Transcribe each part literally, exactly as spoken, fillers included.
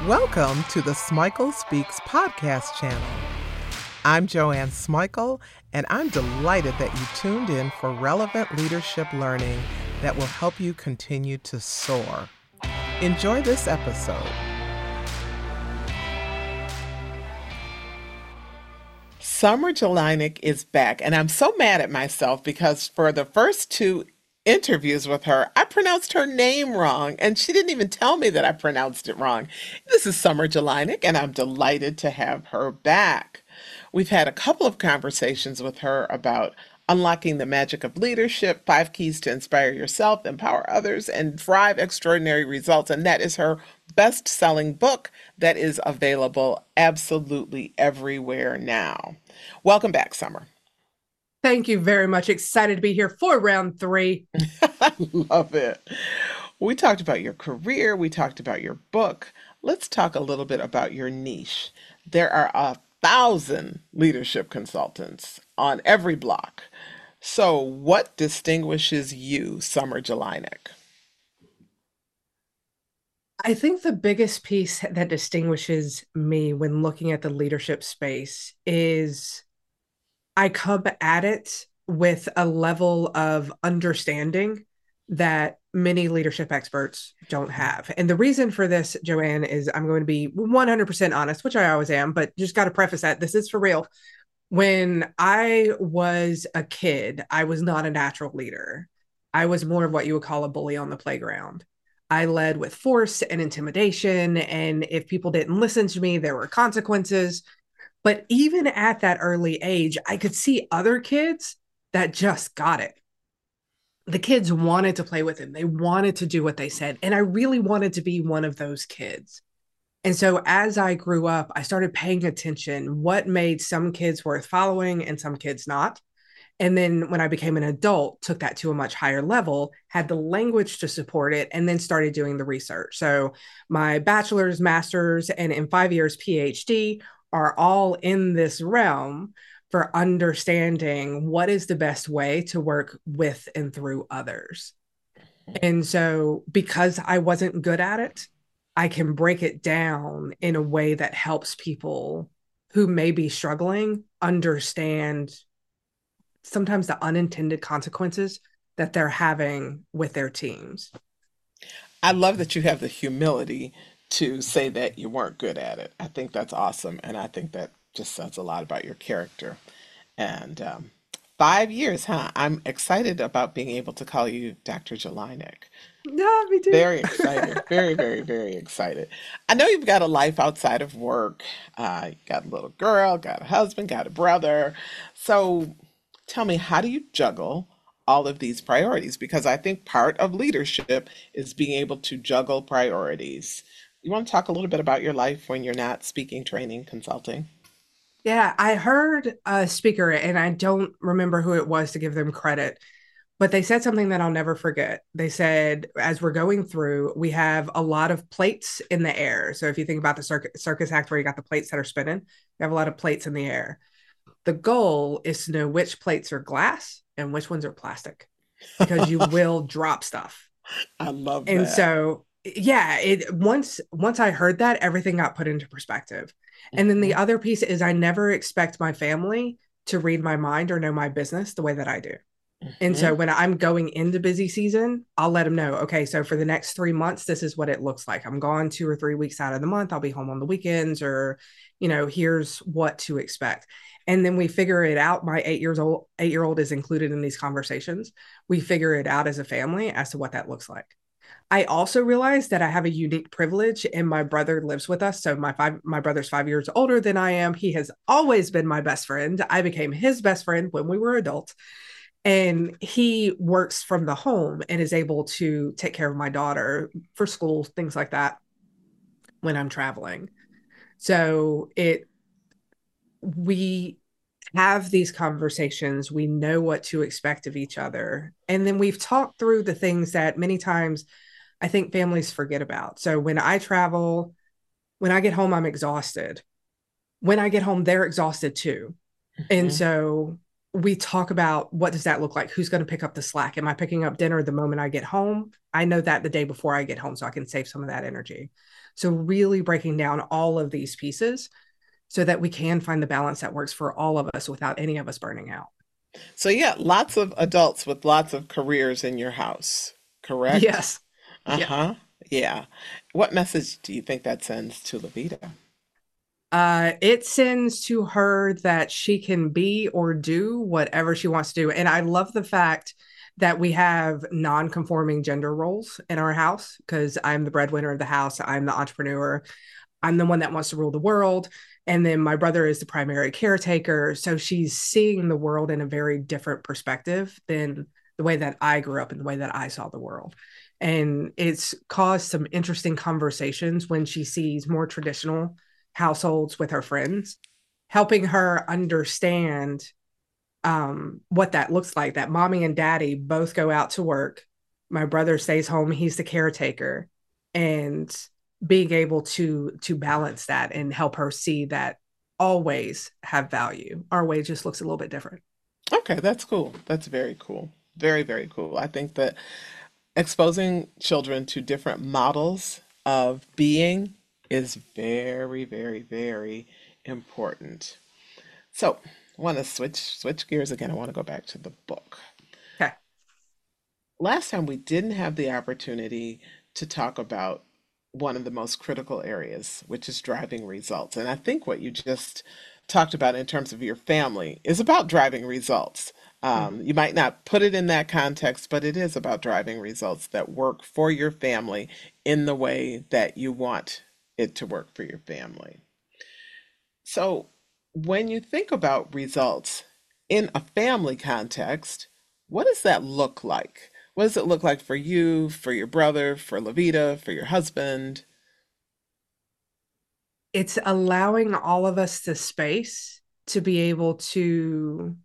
Welcome to the Smikle Speaks podcast channel. I'm Joanne Smikle, and I'm delighted that you tuned in for relevant leadership learning that will help you continue to soar. Enjoy this episode. Summer Jelinek is back, and I'm so mad at myself because for the first two interviews with her, I pronounced her name wrong, and she didn't even tell me that I pronounced it wrong. This is Summer Jelinek, and I'm delighted to have her back. We've had a couple of conversations with her about unlocking the magic of leadership, five keys to inspire yourself, empower others, and drive extraordinary results. And that is her best-selling book that is available absolutely everywhere now. Welcome back, Summer. Thank you very much. Excited to be here for round three. I love it. We talked about your career. We talked about your book. Let's talk a little bit about your niche. There are a thousand leadership consultants on every block. So what distinguishes you, Summer Jelinek? I think the biggest piece that distinguishes me when looking at the leadership space is I come at it with a level of understanding that many leadership experts don't have. And the reason for this, Joanne, is I'm going to be one hundred percent honest, which I always am, but just got to preface that this is for real. When I was a kid, I was not a natural leader. I was more of what you would call a bully on the playground. I led with force and intimidation. And if people didn't listen to me, there were consequences. But even at that early age, I could see other kids that just got it. The kids wanted to play with him. They wanted to do what they said. And I really wanted to be one of those kids. And so as I grew up, I started paying attention what made some kids worth following and some kids not. And then when I became an adult, took that to a much higher level, had the language to support it, and then started doing the research. So my bachelor's, master's, and in five years, PhD are all in this realm for understanding what is the best way to work with and through others. And so because I wasn't good at it, I can break it down in a way that helps people who may be struggling understand sometimes the unintended consequences that they're having with their teams. I love that you have the humility to say that you weren't good at it. I think that's awesome. And I think that just says a lot about your character. And um, five years, huh? I'm excited about being able to call you Doctor Jelinek. No, me too. Very excited. Very, very, very excited. I know you've got a life outside of work. Uh, you got a little girl, got a husband, got a brother. So tell me, how do you juggle all of these priorities? Because I think part of leadership is being able to juggle priorities. You want to talk a little bit about your life when you're not speaking, training, consulting? Yeah, I heard a speaker, and I don't remember who it was to give them credit, but they said something that I'll never forget. They said, as we're going through, we have a lot of plates in the air. So if you think about the circus, circus act where you got the plates that are spinning, you have a lot of plates in the air. The goal is to know which plates are glass and which ones are plastic, because you will drop stuff. I love And that. so, yeah, it once once I heard that, everything got put into perspective. And then the Mhm. other piece is I never expect my family to read my mind or know my business the way that I do. And so Mhm. when I'm going into busy season, I'll let them know, okay, so for the next three months, this is what it looks like. I'm gone two or three weeks out of the month. I'll be home on the weekends, or, you know, here's what to expect. And then we figure it out. My eight years old, eight-year-old is included in these conversations. We figure it out as a family as to what that looks like. I also realized that I have a unique privilege, and my brother lives with us. So my five, my brother's five years older than I am. He has always been my best friend. I became his best friend when we were adults. And he works from the home and is able to take care of my daughter for school, things like that, when I'm traveling. So it, we have these conversations, we know what to expect of each other. And then we've talked through the things that many times I think families forget about. So when I travel, when I get home, I'm exhausted. When I get home, they're exhausted too. And Mhm. so we talk about, what does that look like? Who's going to pick up the slack? Am I picking up dinner the moment I get home? I know that the day before I get home, so I can save some of that energy. So, really breaking down all of these pieces so that we can find the balance that works for all of us without any of us burning out. So yeah, lots of adults with lots of careers in your house, correct? Yes. Yeah. Uh-huh. Yeah. What message do you think that sends to Levita? Uh, it sends to her that she can be or do whatever she wants to do. And I love the fact that we have non-conforming gender roles in our house because I'm the breadwinner of the house. I'm the entrepreneur. I'm the one that wants to rule the world. And then my brother is the primary caretaker. So she's seeing the world in a very different perspective than the way that I grew up and the way that I saw the world. And it's caused some interesting conversations when she sees more traditional households with her friends, helping her understand um, what that looks like, that mommy and daddy both go out to work. My brother stays home, he's the caretaker, and being able to to balance that and help her see that all ways have value. Our way just looks a little bit different. Okay, that's cool. That's very cool. Very, very cool. I think that exposing children to different models of being is very, very, very important. So, I want to switch switch gears again. I want to go back to the book. Okay. Last time we didn't have the opportunity to talk about one of the most critical areas, which is driving results. And I think what you just talked about in terms of your family is about driving results. Um, Mhm. you might not put it in that context, but it is about driving results that work for your family in the way that you want it to work for your family. So, when you think about results in a family context, what does that look like? What does it look like for you, for your brother, for Levita, for your husband? It's allowing all of us the space to be able to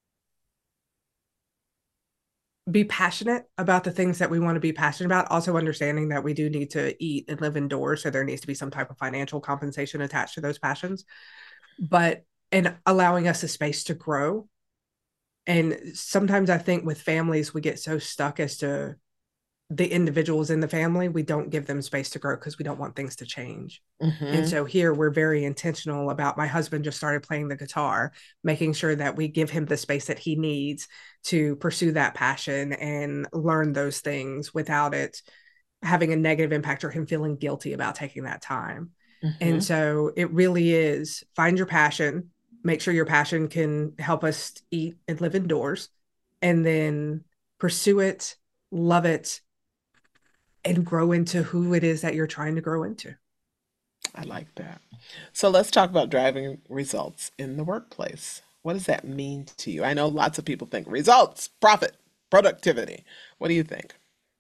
be passionate about the things that we want to be passionate about, also understanding that we do need to eat and live indoors. So there needs to be some type of financial compensation attached to those passions, but and allowing us a space to grow. And sometimes I think with families, we get so stuck as to the individuals in the family, we don't give them space to grow because we don't want things to change. And Hmm. so here we're very intentional about my husband just started playing the guitar, making sure that we give him the space that he needs to pursue that passion and learn those things without it having a negative impact or him feeling guilty about taking that time. And Hmm. so it really is find your passion, make sure your passion can help us eat and live indoors, and then pursue it, love it, and grow into who it is that you're trying to grow into. I like that. So let's talk about driving results in the workplace. What does that mean to you? I know lots of people think results, profit, productivity. What do you think?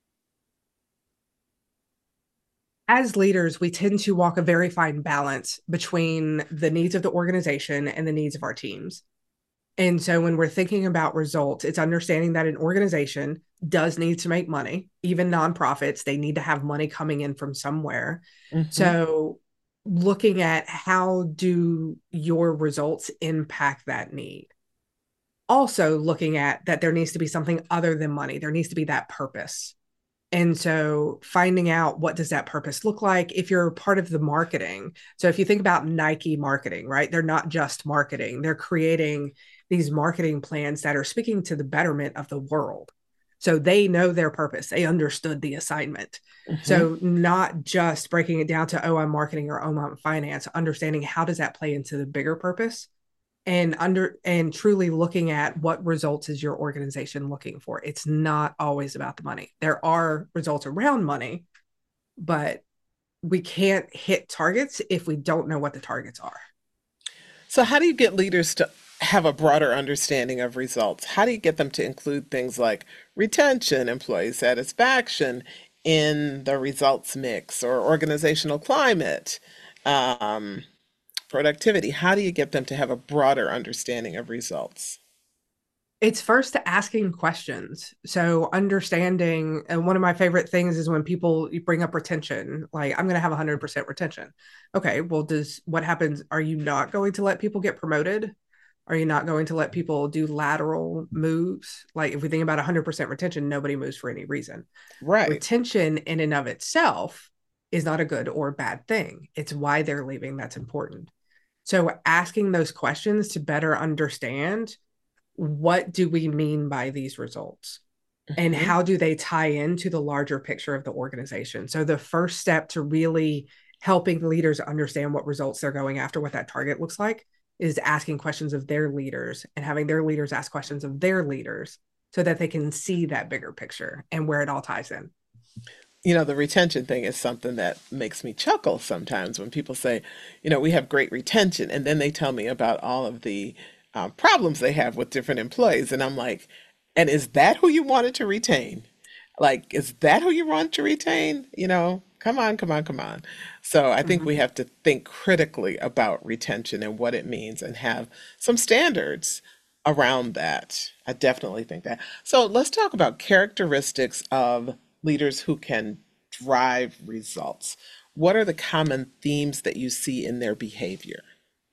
As leaders, we tend to walk a very fine balance between the needs of the organization and the needs of our teams. And so when we're thinking about results, it's understanding that an organization does need to make money, even nonprofits, they need to have money coming in from somewhere. Hmm. So looking at how do your results impact that need? Also looking at that there needs to be something other than money. There needs to be that purpose. And so finding out what does that purpose look like if you're part of the marketing. So if you think about Nike marketing, right? They're not just marketing. They're creating these marketing plans that are speaking to the betterment of the world. So they know their purpose. They understood the assignment. Hmm. So not just breaking it down to, oh, I'm marketing or oh, I'm finance, understanding how does that play into the bigger purpose and under and truly looking at what results is your organization looking for. It's not always about the money. There are results around money, but we can't hit targets if we don't know what the targets are. So, how do you get leaders to have a broader understanding of results? How do you get them to include things like retention, employee satisfaction in the results mix or organizational climate, um, productivity? How do you get them to have a broader understanding of results? It's first asking questions. So understanding, and one of my favorite things is when people you bring up retention, like I'm going to have one hundred percent retention. Okay, well, does what happens? Are you not going to let people get promoted? Are you not going to let people do lateral moves? Like if we think about one hundred percent retention, nobody moves for any reason. Right. Retention in and of itself is not a good or bad thing. It's why they're leaving that's important. So asking those questions to better understand, what do we mean by these results? And Hmm. how do they tie into the larger picture of the organization? So the first step to really helping leaders understand what results they're going after, what that target looks like, is asking questions of their leaders and having their leaders ask questions of their leaders so that they can see that bigger picture and where it all ties in. You know, the retention thing is something that makes me chuckle sometimes when people say, you know, we have great retention, and then they tell me about all of the um, problems they have with different employees. And I'm like, and is that who you wanted to retain? Like, is that who you want to retain? You know, come on, come on, come on. So I think we Mhm. have to think critically about retention and what it means and have some standards around that. I definitely think that. So let's talk about characteristics of leaders who can drive results. What are the common themes that you see in their behavior?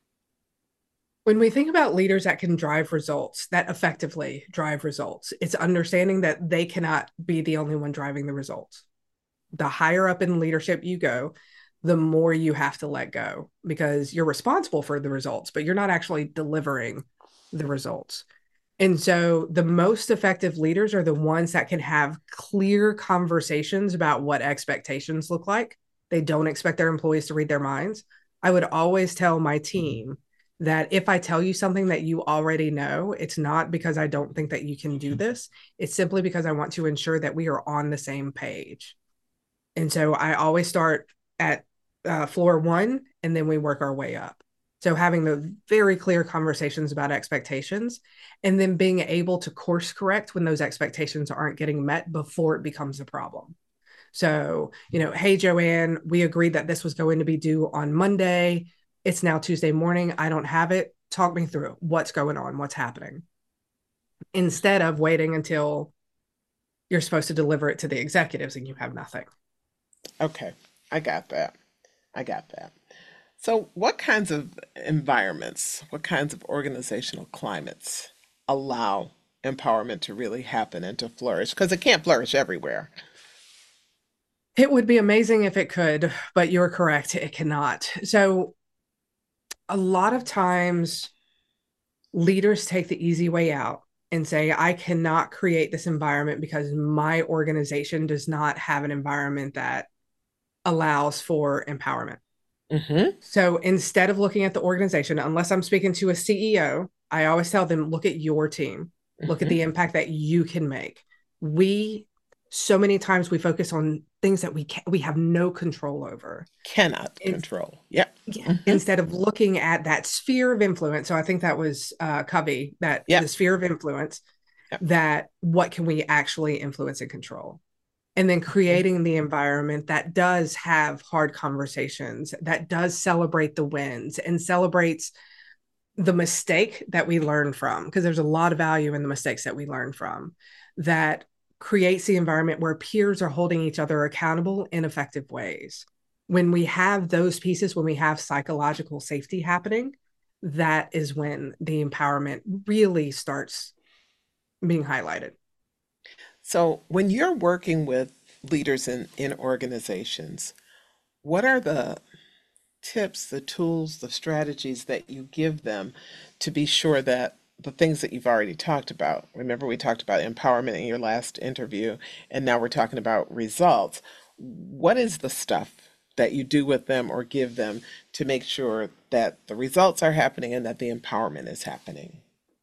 When we think about leaders that can drive results, that effectively drive results, it's understanding that they cannot be the only one driving the results. The higher up in leadership you go, the more you have to let go because you're responsible for the results, but you're not actually delivering the results. And so the most effective leaders are the ones that can have clear conversations about what expectations look like. They don't expect their employees to read their minds. I would always tell my team that if I tell you something that you already know, it's not because I don't think that you can do this. It's simply because I want to ensure that we are on the same page. And so I always start at uh, floor one and then we work our way up. So having the very clear conversations about expectations and then being able to course correct when those expectations aren't getting met before it becomes a problem. So, you know, hey, Joanne, we agreed that this was going to be due on Monday. It's now Tuesday morning. I don't have it. Talk me through what's going on, what's happening, instead of waiting until you're supposed to deliver it to the executives and you have nothing. Okay, I got that. I got that. So, what kinds of environments, what kinds of organizational climates allow empowerment to really happen and to flourish? Because it can't flourish everywhere. It would be amazing if it could, but you're correct, it cannot. So, a lot of times leaders take the easy way out and say, I cannot create this environment because my organization does not have an environment that allows for empowerment. Hmm. So instead of looking at the organization, unless I'm speaking to a C E O, I always tell them, look at your team, look at Hmm. the impact that you can make. We, so many times we focus on things that we can, we have no control over. Cannot In, control. Yep. yeah, Hmm. instead of looking at that sphere of influence. So I think that was uh, Covey, that the Yep. sphere of influence, Yep. that what can we actually influence and control? And then Mhm. creating the environment that does have hard conversations, that does celebrate the wins and celebrates the mistake that we learn from, because there's a lot of value in the mistakes that we learn from, that creates the environment where peers are holding each other accountable in effective ways. When we have those pieces, when we have psychological safety happening, that is when the empowerment really starts being highlighted. So, when you're working with leaders in, in organizations, what are the tips, the tools, the strategies that you give them to be sure that the things that you've already talked about, remember we talked about empowerment in your last interview, and now we're talking about results. What is the stuff that you do with them or give them to make sure that the results are happening and that the empowerment is happening?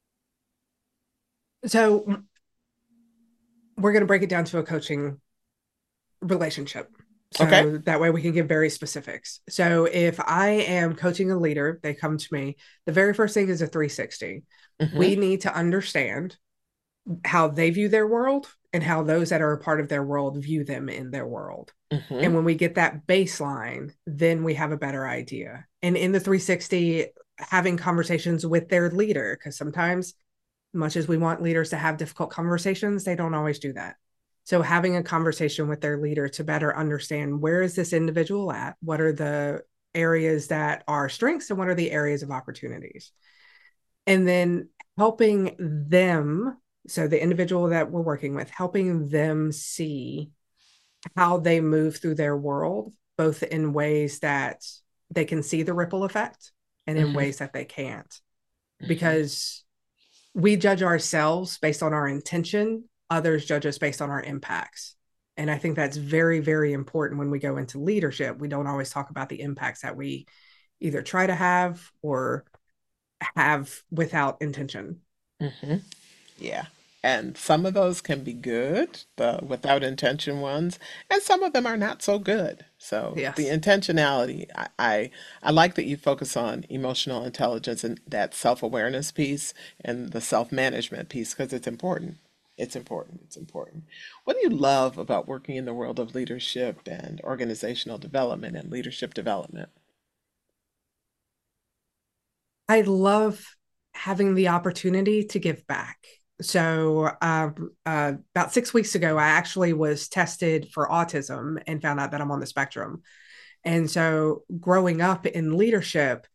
So we're going to break it down to a coaching relationship. Okay. So that way we can give very specifics. So if I am coaching a leader, they come to me, the very first thing is a three sixty. Mm-hmm. We need to understand how they view their world and how those that are a part of their world view them in their world. And Mm-hmm. when we get that baseline, then we have a better idea. And in the three sixty, having conversations with their leader, because sometimes, much as we want leaders to have difficult conversations, they don't always do that. So having a conversation with their leader to better understand, where is this individual at? What are the areas that are strengths and what are the areas of opportunities? And then helping them, so the individual that we're working with, helping them see how they move through their world both in ways that they can see the ripple effect and in Hmm. ways that they can't. Hmm. Because we judge ourselves based on our intention, others judge us based on our impacts. And I think that's very, very important when we go into leadership. We don't always talk about the impacts that we either try to have or have without intention. Hmm. Yeah. And some of those can be good, the without intention ones, and some of them are not so good. So the Yes. intentionality, I, I, I like that you focus on emotional intelligence and that self-awareness piece and the self-management piece because it's important. It's important. It's important. What do you love about working in the world of leadership and organizational development and leadership development? I love having the opportunity to give back. So, um, uh, about six weeks ago, I actually was tested for autism and found out that I'm on the spectrum. And so, growing up in leadership,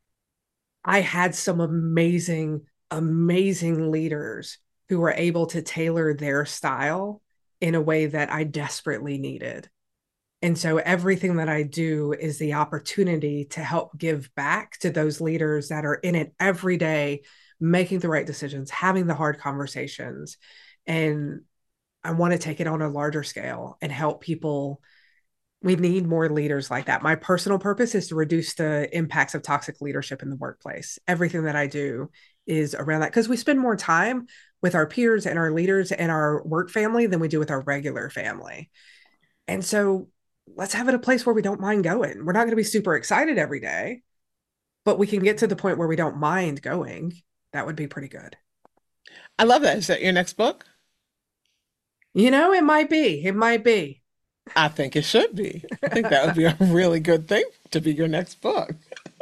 I had some amazing, amazing leaders who were able to tailor their style in a way that I desperately needed. And so everything that I do is the opportunity to help give back to those leaders that are in it every day, making the right decisions, having the hard conversations. And I want to take it on a larger scale and help people. We need more leaders like that. My personal purpose is to reduce the impacts of toxic leadership in the workplace. Everything that I do is around that because we spend more time with our peers and our leaders and our work family than we do with our regular family. And so let's have it a place where we don't mind going. We're not going to be super excited every day, but we can get to the point where we don't mind going. That would be pretty good. I love that. Is that your next book? You know, it might be. It might be. I think it should be. I think that would be a really good thing to be your next book.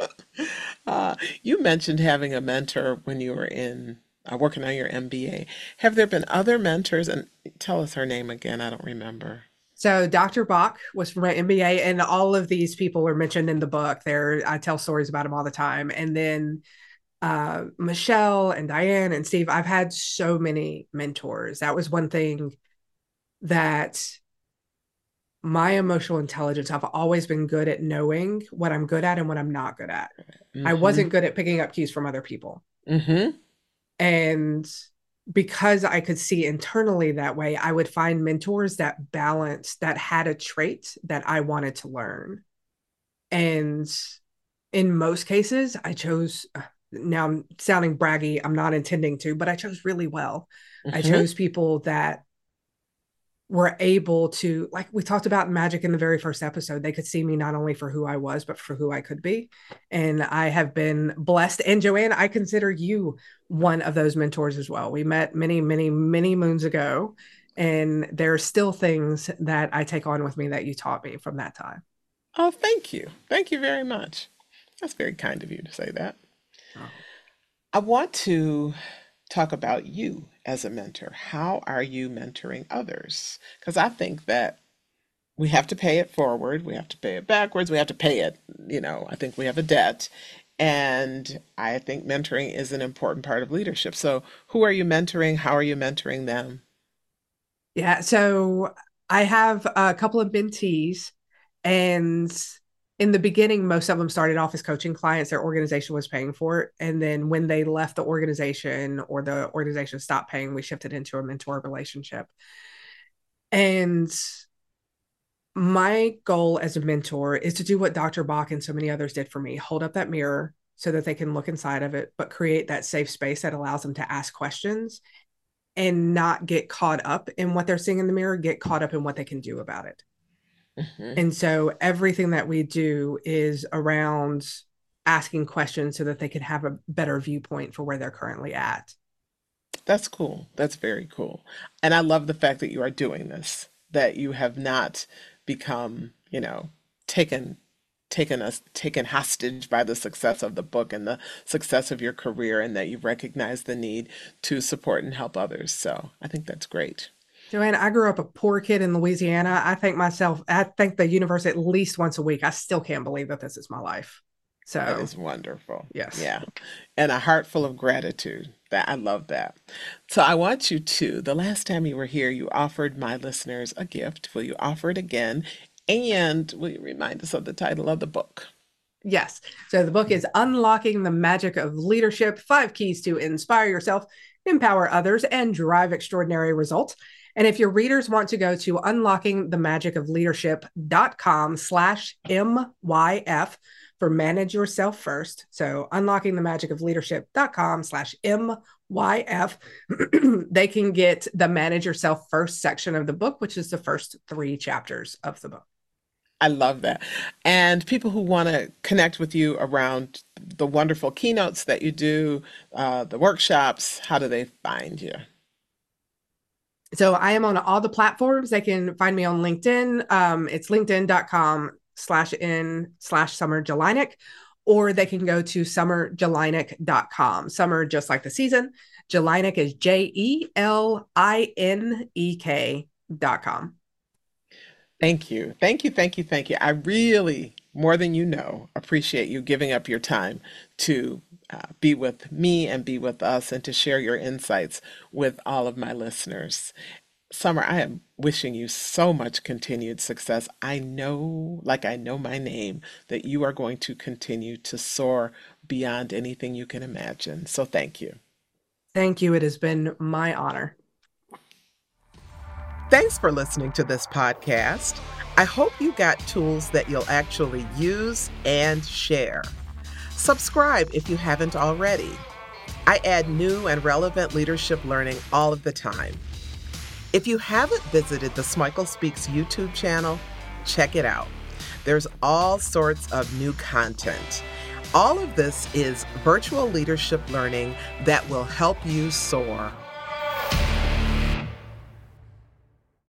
Uh, you mentioned having a mentor when you were in uh, working on your M B A. Have there been other mentors? And tell us her name again. I don't remember. So doctor Bach was from my M B A, and all of these people are mentioned in the book. There, I tell stories about them all the time. And then uh, Michelle and Diane and Steve, I've had so many mentors. That was one thing that my emotional intelligence, I've always been good at knowing what I'm good at and what I'm not good at. I Mm-hmm. wasn't good at picking up cues from other people. Mm-hmm. And because I could see internally that way, I would find mentors that balanced, that had a trait that I wanted to learn. And in most cases, I chose, now I'm sounding braggy, I'm not intending to, but I chose really well. I Mm-hmm. chose people that were able to, like we talked about magic in the very first episode, they could see me not only for who I was, but for who I could be. And I have been blessed. And Joanne, I consider you one of those mentors as well. We met many, many, many moons ago. And there are still things that I take on with me that you taught me from that time. Oh, thank you. Thank you very much. That's very kind of you to say that. Oh. I want to talk about you as a mentor. How are you mentoring others? Because I think that we have to pay it forward, we have to pay it backwards, we have to pay it, you know, I think we have a debt. And I think mentoring is an important part of leadership. So, who are you mentoring? How are you mentoring them? Yeah. So I have a couple of mentees, and in the beginning, most of them started off as coaching clients. Their organization was paying for it. And then when they left the organization or the organization stopped paying, we shifted into a mentor relationship. And my goal as a mentor is to do what doctor Bach and so many others did for me, hold up that mirror so that they can look inside of it, but create that safe space that allows them to ask questions and not get caught up in what they're seeing in the mirror, get caught up in what they can do about it. Hmm. And so everything that we do is around asking questions so that they can have a better viewpoint for where they're currently at. That's cool. That's very cool. And I love the fact that you are doing this, that you have not become, you know, taken taken us taken hostage by the success of the book and the success of your career and that you recognize the need to support and help others. So I think that's great. Joanne, I grew up a poor kid in Louisiana. I think myself, I think the universe at least once a week. I still can't believe that this is my life. That So, is wonderful. yes. Yeah. And a heart full of gratitude. That I love that. So I want you to, the last time you were here, you offered my listeners a gift. Will you offer it again? And will you remind us of the title of the book? Yes. So the book is Unlocking the Magic of Leadership, Five Keys to Inspire Yourself, Empower Others, and Drive Extraordinary Results. And if your readers want to go to unlockingthemagicofleadership.com slash MYF for Manage Yourself First. So unlockingthemagicofleadership.com slash MYF, they can get the Manage Yourself First section of the book, which is the first three chapters of the book. I love that. And people who want to connect with you around the wonderful keynotes that you do, uh, the workshops, how do they find you? So I am on all the platforms. They can find me on LinkedIn. Um, it's linkedin.com slash in slash Summer Jelinek, or they can go to summer jelinek dot com. Summer, just like the season. Jelinek is J E L I N E K dot com. Thank you. Thank you. Thank you. Thank you. I really, more than you know, appreciate you giving up your time to uh, be with me and be with us and to share your insights with all of my listeners. Summer, I am wishing you so much continued success. I know, like I know my name, that you are going to continue to soar beyond anything you can imagine. So thank you. Thank you. It has been my honor. Thanks for listening to this podcast. I hope you got tools that you'll actually use and share. Subscribe if you haven't already. I add new and relevant leadership learning all of the time. If you haven't visited the Smikle Speaks YouTube channel, check it out. There's all sorts of new content. All of this is virtual leadership learning that will help you soar.